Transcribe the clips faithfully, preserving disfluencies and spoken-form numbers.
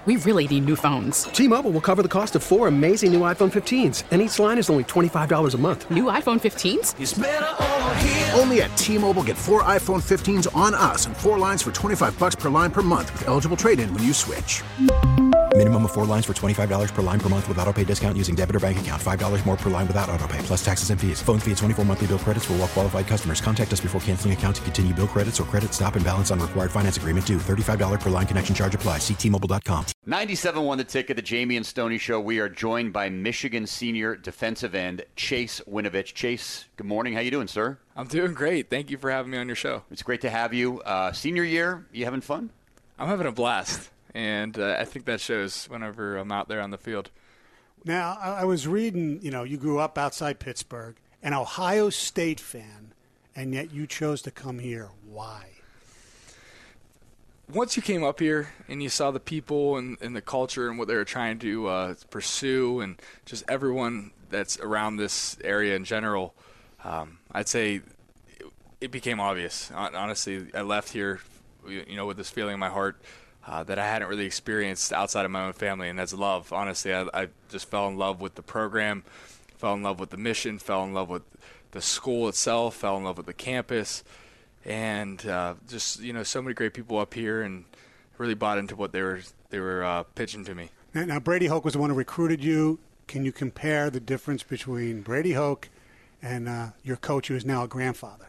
We really need new phones. T-Mobile will cover the cost of four amazing new iPhone fifteens, and each line is only twenty-five dollars a month. New iPhone fifteens? It's better over here. Only at T-Mobile, get four iPhone fifteens on us and four lines for twenty-five dollars per line per month with eligible trade-in when you switch. Minimum of four lines for twenty-five dollars per line per month with autopay discount using debit or bank account. five dollars more per line without autopay, plus taxes and fees. Phone fee at twenty-four monthly bill credits for well-qualified customers. Contact us before canceling account to continue bill credits or credit stop and balance on required finance agreement due. thirty-five dollars per line connection charge applies. See T Mobile dot com. ninety-seven won the ticket, the Jamie and Stoney Show. We are joined by Michigan senior defensive end Chase Winovich. Chase, good morning. How you doing, sir? I'm doing great. Thank you for having me on your show. It's great to have you. Uh, senior year, you having fun? I'm having a blast, and uh, I think that shows whenever I'm out there on the field. Now, I, I was reading, you know, you grew up outside Pittsburgh, an Ohio State fan, and yet you chose to come here. Why? Once you came up here and you saw the people and, and the culture and what they were trying to uh, pursue and just everyone that's around this area in general, um, I'd say it, it became obvious. Honestly, I left here, you know, with this feeling in my heart uh, that I hadn't really experienced outside of my own family, and that's love. Honestly, I, I just fell in love with the program, fell in love with the mission, fell in love with the school itself, fell in love with the campus. And uh, just, you know, so many great people up here, and really bought into what they were they were uh, pitching to me. Now, now, Brady Hoke was the one who recruited you. Can you compare the difference between Brady Hoke and uh, your coach, who is now a grandfather?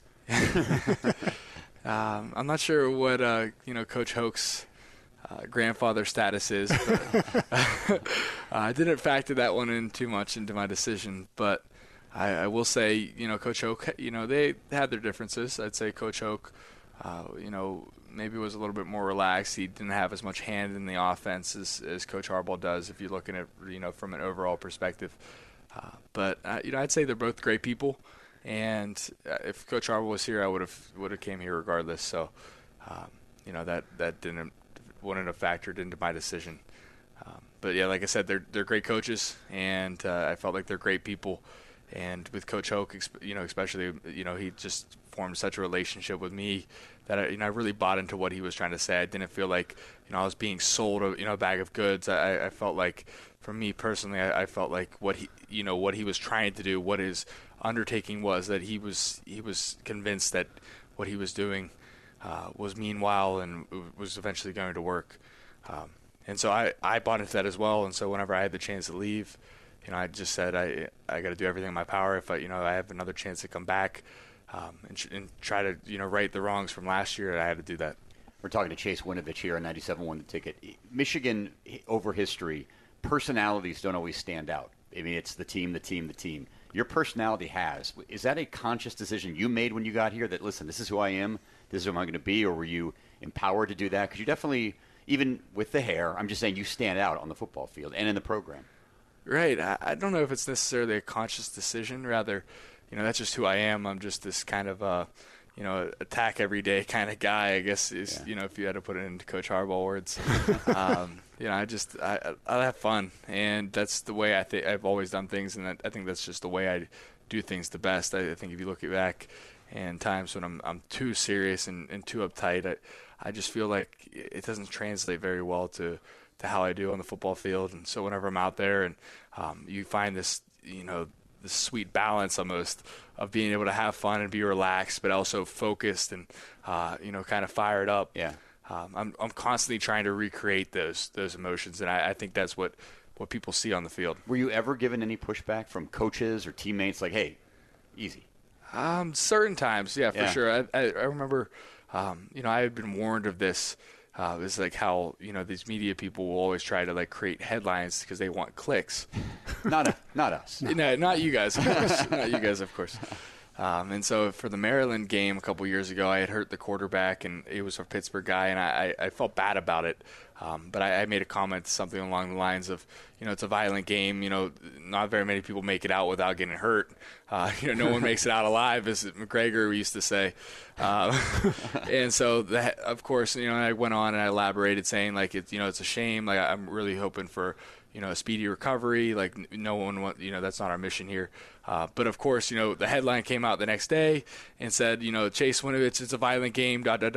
um, I'm not sure what uh, you know Coach Hoke's uh, grandfather status is. But, uh, I didn't factor that one in too much into my decision, but. I, I will say, you know, Coach Hoke, you know, they had their differences. I'd say Coach Hoke, uh, you know, maybe was a little bit more relaxed. He didn't have as much hand in the offense as, as Coach Harbaugh does, if you're looking at, you know, from an overall perspective. Uh, but, uh, you know, I'd say they're both great people. And uh, if Coach Harbaugh was here, I would have would have came here regardless. So, um, you know, that, that didn't wouldn't have factored into my decision. Um, but, yeah, like I said, they're, they're great coaches, and uh, I felt like they're great people. And with Coach Hoke, you know, especially, you know, he just formed such a relationship with me that I, you know, I really bought into what he was trying to say. I didn't feel like, you know, I was being sold a, you know, a bag of goods. I, I felt like, for me personally, I, I felt like what he, you know, what he was trying to do, what his undertaking was, that he was he was convinced that what he was doing uh, was meanwhile and was eventually going to work. Um, and so I, I bought into that as well. And so whenever I had the chance to leave, you know, I just said I I got to do everything in my power. If I, you know, I have another chance to come back um, and, and try to, you know, right the wrongs from last year, I had to do that. We're talking to Chase Winovich here on ninety-seven won the ticket. Michigan, over history, personalities don't always stand out. I mean, it's the team, the team, the team. Your personality has. Is that a conscious decision you made when you got here that, listen, this is who I am, this is who I'm going to be, or were you empowered to do that? Because you definitely, even with the hair, I'm just saying you stand out on the football field and in the program. Right. I, I don't know if it's necessarily a conscious decision. Rather, you know, that's just who I am. I'm just this kind of, uh, you know, attack every day kind of guy, I guess, is, yeah. you know, if you had to put it into Coach Harbaugh words. um, you know, I just, I, I have fun. And that's the way I think I've always done things. And I think that's just the way I do things the best. I, I think if you look back and times when I'm I'm too serious and, and too uptight, I, I just feel like it doesn't translate very well to – to how I do on the football field. And so whenever I'm out there and um, you find this, you know, this sweet balance almost of being able to have fun and be relaxed, but also focused and, uh, you know, kind of fired up. Yeah. Um, I'm I'm constantly trying to recreate those those emotions, and I, I think that's what, what people see on the field. Were you ever given any pushback from coaches or teammates like, hey, easy? Um, certain times, yeah, for yeah. sure. I, I, I remember, um, you know, I had been warned of this. Uh, it's like how, you know, these media people will always try to, like, create headlines because they want clicks. not a, not us. No. no, not you guys, of course. Not you guys, of course. Um, and so for the Maryland game a couple years ago, I had hurt the quarterback, and it was a Pittsburgh guy, and I, I felt bad about it. Um, but I, I made a comment, something along the lines of, you know, it's a violent game. You know, not very many people make it out without getting hurt. Uh, you know, no one makes it out alive, as McGregor used to say. Uh, and so, that, of course, you know, I went on and I elaborated, saying, like, it, you know, it's a shame. Like, I'm really hoping for, you know, a speedy recovery. Like, no one want, you know, that's not our mission here. Uh, but of course, you know, the headline came out the next day and said, you know, Chase Winovich, it's a violent game, dot, dot, dot.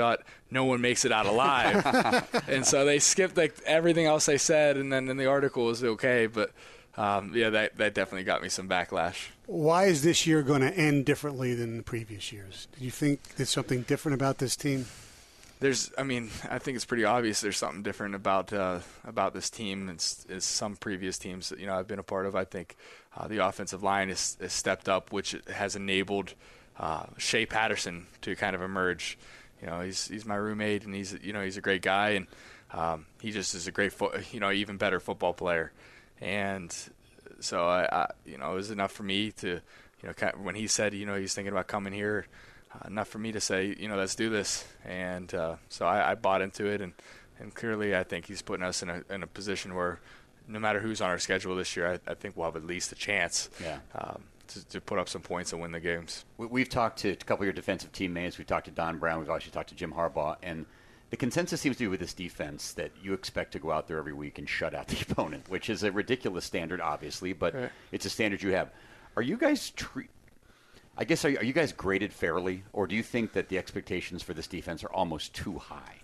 no one makes it out alive. And so they skipped like everything else I said, and then in the article was okay. But um, yeah, that that definitely got me some backlash. Why is this year going to end differently than the previous years? Do you think there's something different about this team? There's, I mean, I think it's pretty obvious there's something different about uh, about this team as, as some previous teams that, you know, I've been a part of. I think uh, the offensive line has, has stepped up, which has enabled uh, Shea Patterson to kind of emerge. You know, he's he's my roommate, and he's you know he's a great guy, and um, he just is a great, fo- you know, even better football player. And so I, I, you know, it was enough for me to, you know, kind of, when he said, you know, he's thinking about coming here, uh, enough for me to say, you know, let's do this. And uh, so I, I bought into it, and, and clearly I think he's putting us in a in a position where no matter who's on our schedule this year, I, I think we'll have at least a chance. Yeah. Um, To, to put up some points and win the games. We've talked to a couple of your defensive teammates. We've talked to Don Brown. We've actually talked to Jim Harbaugh. And the consensus seems to be with this defense that you expect to go out there every week and shut out the opponent, which is a ridiculous standard, obviously, but right. It's a standard you have. Are you guys tre- I guess, are you, are you guys graded fairly, or do you think that the expectations for this defense are almost too high?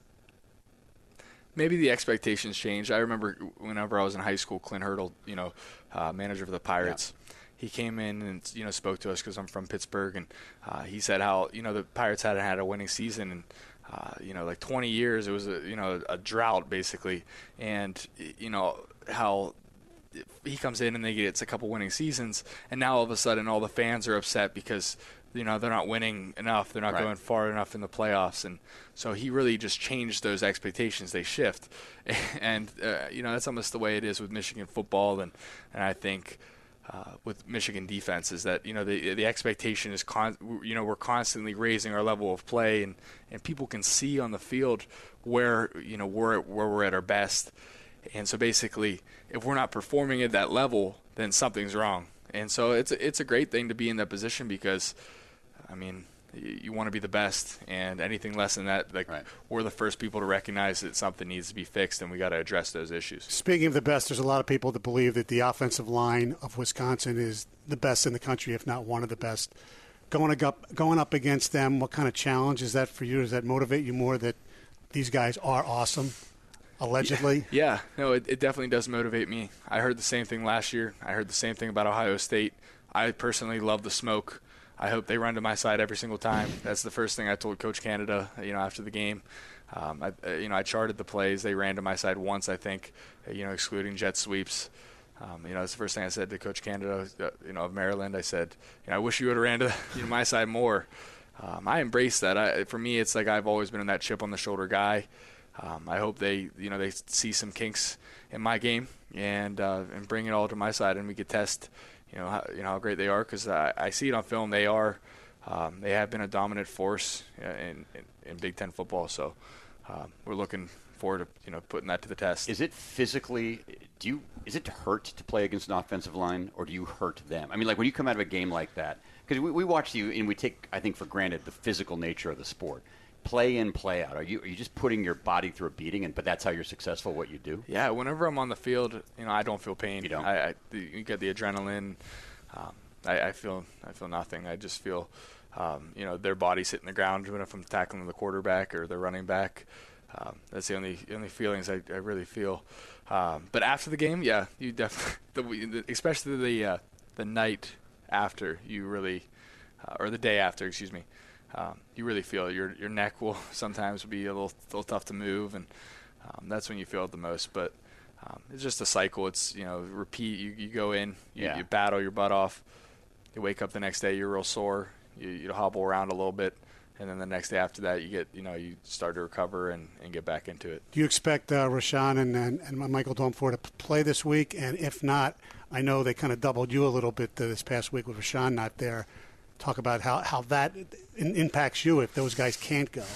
Maybe the expectations change. I remember whenever I was in high school, Clint Hurdle, you know, uh, manager for the Pirates, yeah. He came in and, you know, spoke to us because I'm from Pittsburgh, and uh, he said how, you know, the Pirates hadn't had a winning season in, uh, you know, like twenty years. It was, a, you know, a drought basically. And, you know, how he comes in and they get a couple winning seasons, and now all of a sudden all the fans are upset because, you know, they're not winning enough. They're not right. going far enough in the playoffs. And so he really just changed those expectations. They shift. And, uh, you know, that's almost the way it is with Michigan football. And, and I think – Uh, with Michigan defense is that, you know, the the expectation is, con- you know, we're constantly raising our level of play, and, and people can see on the field where, you know, we're, where we're at our best. And so basically, if we're not performing at that level, then something's wrong. And so it's, it's a great thing to be in that position because, I mean, you, you want to be the best, and anything less than that, like right. we're the first people to recognize that something needs to be fixed, and we got to address those issues. Speaking of the best, there's a lot of people that believe that the offensive line of Wisconsin is the best in the country, if not one of the best. Going up, going up against them, what kind of challenge is that for you? Does that motivate you more that these guys are awesome, allegedly? Yeah, yeah. no, it, it definitely does motivate me. I heard the same thing last year. I heard the same thing about Ohio State. I personally love the smoke. I hope they run to my side every single time. That's the first thing I told Coach Canada, you know, after the game. Um, I, you know, I charted the plays. They ran to my side once, I think, you know, excluding jet sweeps. Um, you know, that's the first thing I said to Coach Canada, you know, of Maryland. I said, you know, I wish you would have ran to you know, my side more. Um, I embrace that. I, for me, it's like I've always been that chip on the shoulder guy. Um, I hope they, you know, they see some kinks in my game and uh, and bring it all to my side, and we could test. You know, how, you know how great they are, because I, I see it on film. They are, um, they have been a dominant force in, in, in Big Ten football. So um, we're looking forward to you know putting that to the test. Is it physically? Do you? Is it hurt to play against an offensive line, or do you hurt them? I mean, like when you come out of a game like that, because we, we watch you and we take, I think, for granted the physical nature of the sport. Play in, play out. Are you are you just putting your body through a beating, and but that's how you're successful? What you do? Yeah. Whenever I'm on the field, you know, I don't feel pain. You don't. I, I you get the adrenaline. Um, I, I feel I feel nothing. I just feel, um, you know, their body's hitting the ground when if I'm tackling the quarterback or the running back. Um, that's the only only feelings I, I really feel. Um, but after the game, yeah, you definitely, the, especially the uh, the night after, you really, uh, or the day after, excuse me. Um, you really feel your your neck will sometimes be a little little tough to move, and um, that's when you feel it the most. But um, it's just a cycle. It's you know repeat. You, you go in, you, yeah. you battle your butt off. You wake up the next day, you're real sore. You, you hobble around a little bit, and then the next day after that, you get you know you start to recover and, and get back into it. Do you expect uh, Rashaan and, and and Michael Dwumfour to play this week? And if not, I know they kind of doubled you a little bit uh, this past week with Rashaan not there. Talk about how, how that in, impacts you if those guys can't go.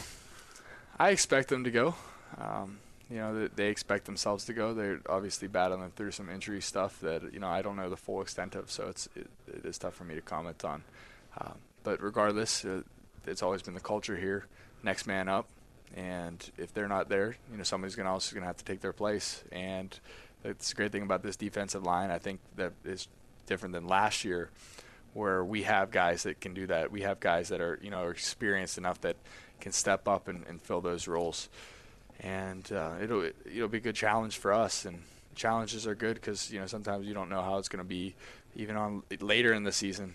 I expect them to go. Um, you know, they, they expect themselves to go. They're obviously battling through some injury stuff that, you know, I don't know the full extent of, so it's it, it is tough for me to comment on. Um, but regardless, uh, it's always been the culture here, next man up. And if they're not there, you know, somebody's gonna also going to have to take their place. And it's a great thing about this defensive line. I think that is different than last year, where we have guys that can do that. We have guys that are, you know, experienced enough that can step up and, and fill those roles. And uh, it'll it'll be a good challenge for us. And challenges are good because, you know, sometimes you don't know how it's going to be even on later in the season.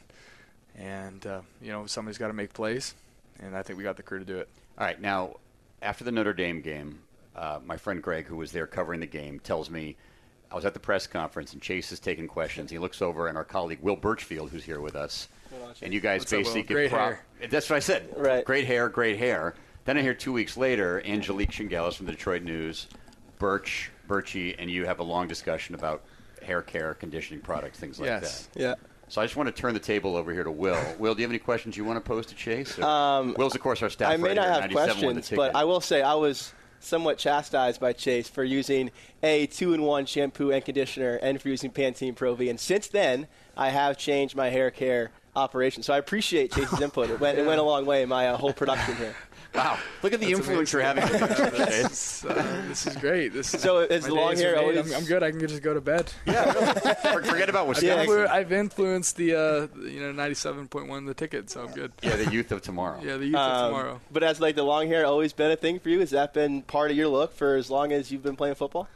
And, uh, you know, somebody's got to make plays, and I think we got the crew to do it. All right, now, after the Notre Dame game, uh, my friend Greg, who was there covering the game, tells me I was at the press conference, and Chase is taking questions. He looks over, and our colleague Will Birchfield, who's here with us, and you guys What's up, basically Will? get Great prop- hair. That's what I said. Right. Great hair, great hair. Then I hear two weeks later, Angelique Shingelis from the Detroit News, Birch, Birchie, and you have a long discussion about hair care, conditioning products, things like Yes. that. Yeah. So I just want to turn the table over here to Will. Will, do you have any questions you want to pose to Chase? Um, Will's, of course, our staff I may writer not at have ninety-seven point one The questions, Ticket. but I will say I was somewhat chastised by Chase for using a two-in-one shampoo and conditioner and for using Pantene Pro V. And since then, I have changed my hair care operation. So I appreciate Chase's input. It went, it went a long way in my uh, whole production here. Wow. Look at the That's influence you're having. This is, uh, this is great. This is, So is my the long days hair are made. always- I'm, I'm good. I can just go to bed. Yeah, really. Forget about I've, Wisconsin. influ- I've influenced the uh, you know ninety-seven point one The Ticket, so I'm good. Yeah, the youth of tomorrow. Yeah, the youth of Um, tomorrow. But has like the long hair always been a thing for you? Has that been part of your look for as long as you've been playing football?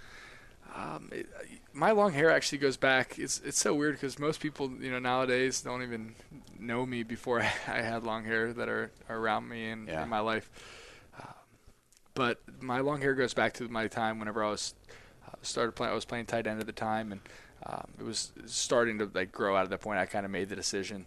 Um, it, my long hair actually goes back. It's it's so weird because most people, you know, nowadays don't even know me before I had long hair that are, are around me in, Yeah. in my life. Uh, but my long hair goes back to my time whenever I was uh, started playing. I was playing tight end at the time, and um, it was starting to like grow out at that point. I kind of made the decision,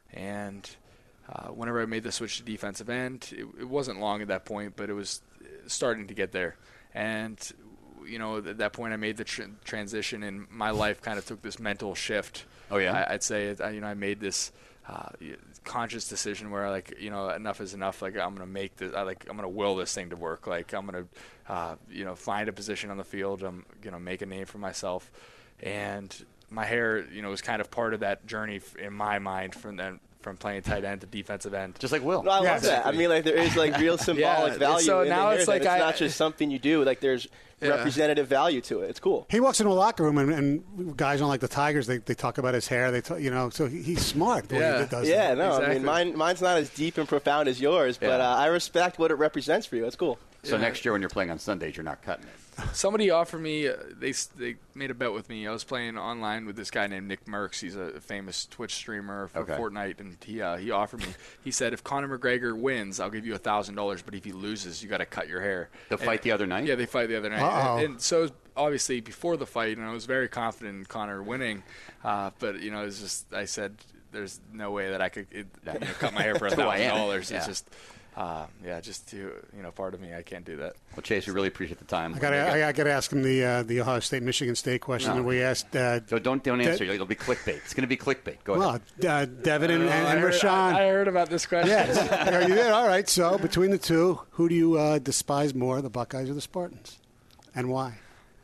and uh, whenever I made the switch to defensive end, it, it wasn't long at that point, but it was starting to get there, and you know, at that point I made the tr- transition, and my life kind of took this mental shift. Oh, yeah? I, I'd say, I, you know, I made this uh, conscious decision where, like, you know, enough is enough. Like, I'm going to make this, I, like, I'm going to will this thing to work. Like, I'm going to, uh, you know, find a position on the field. I'm going to make a name for myself. And my hair, you know, was kind of part of that journey in my mind from then. From playing tight end to defensive end. Just like Will. No, I Yeah, love that. I mean, like, there is, like, real symbolic Yeah, value so in now the hair. it's that like it's I- not just something you do. Like, there's Yeah. representative value to it. It's cool. He walks into a locker room, and, and guys on like the Tigers, they, they talk about his hair. They talk, you know, so he, he's smart. the way Yeah. he does Yeah, that. no, I Exactly. mean, mine, mine's not as deep and profound as yours, but Yeah. uh, I respect what it represents for you. It's cool. So Yeah. next year when you're playing on Sundays, you're not cutting it. Somebody offered me, uh, they they made a bet with me. I was playing online with this guy named Nick Merckx. He's a famous Twitch streamer for Okay. Fortnite, and he uh, he offered me. He said, if Conor McGregor wins, I'll give you a thousand dollars. But if he loses, you got to cut your hair. The And- fight the other night? Yeah, they fight the other night. Uh-oh. And, and so obviously before the fight, and I was very confident in Conor winning. Uh, but you know, it's just I said, there's no way that I could it, you know, cut my hair for a That's who I thousand am. dollars. Yeah. It's just. Uh, yeah, just to you know, part of me, I can't do that. Well, Chase, we really appreciate the time. I got to I got to ask him the uh, the Ohio State Michigan State question No. that we asked. Uh, So don't don't answer. De- It'll be clickbait. It's going to be clickbait. Go well, ahead. uh, Devin and, and, I and heard, Rashawn. I, I heard about this question. Yes. Are you there? All right. So between the two, who do you uh, despise more, the Buckeyes or the Spartans, and why?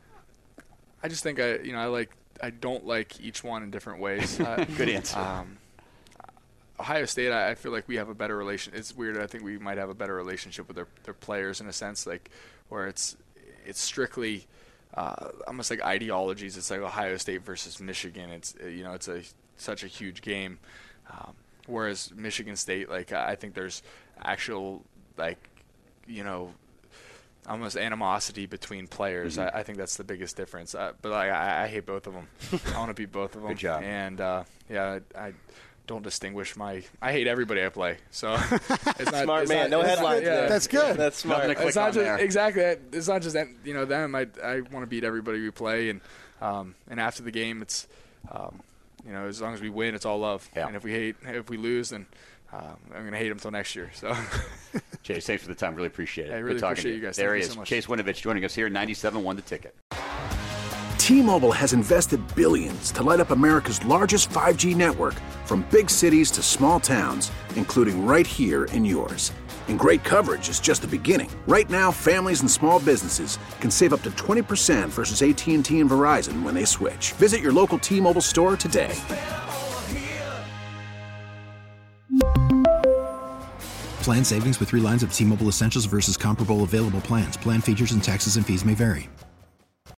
I just think I, you know, I like, I don't like each one in different ways. Uh, Good answer. Um, Ohio State, I, I feel like we have a better relation. It's weird. I think we might have a better relationship with their their players in a sense, like where it's it's strictly uh, almost like ideologies. It's like Ohio State versus Michigan. It's uh, you know, it's a such a huge game. Um, whereas Michigan State, like I think there's actual like you know. almost animosity between players. Mm-hmm. I, I think that's the biggest difference. Uh, but like, I, I hate both of them. I want to beat both of them. Good job. And uh, yeah, I, I don't distinguish my. I hate everybody I play. So it's not Smart it's man. not- No it's not- headlines yeah. there. That's good. That's smart. Nothing to click It's not on just there. exactly. It's not just that you know them. I I want to beat everybody we play, and um, and after the game, it's um, you know as long as we win, it's all love. Yeah. And if we hate, if we lose, then um, I'm gonna hate them until next year. So. Chase, thanks for the time. Really appreciate it. I really Good talking appreciate to you guys. There Thank he you is. so much. Chase Winovich joining us here. ninety-seven point one The Ticket. T-Mobile has invested billions to light up America's largest five G network, from big cities to small towns, including right here in yours. And great coverage is just the beginning. Right now, families and small businesses can save up to twenty percent versus A T and T and Verizon when they switch. Visit your local T-Mobile store today. Plan savings with three lines of T-Mobile Essentials versus comparable available plans. Plan features and taxes and fees may vary.